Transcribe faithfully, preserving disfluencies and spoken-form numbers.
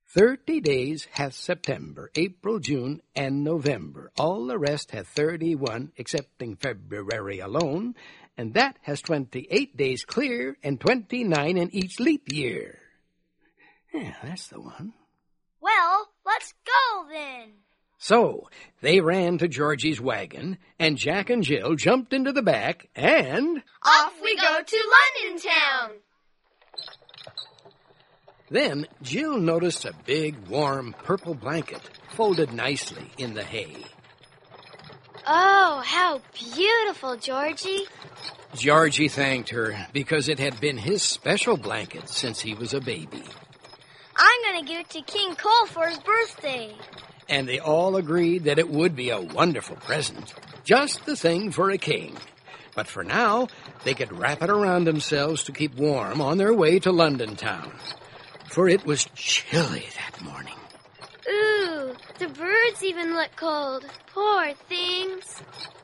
Thirty days hath September, April, June, and November. All the rest hath thirty-one, excepting February alone, and that has twenty-eight days clear and twenty-nine in each leap year. Yeah, that's the one. Well, let's go then. So they ran to Georgie's wagon, and Jack and Jill jumped into the back, and... Off we go to London town! Then Jill noticed a big, warm, purple blanket folded nicely in the hay. Oh, how beautiful, Georgie. Georgie thanked her because it had been his special blanket since he was a baby. I'm going to give it to King Cole for his birthday. And they all agreed that it would be a wonderful present, just the thing for a king. But for now, they could wrap it around themselves to keep warm on their way to London town. For it was chilly that morning. Ooh, the birds even look cold. Poor things.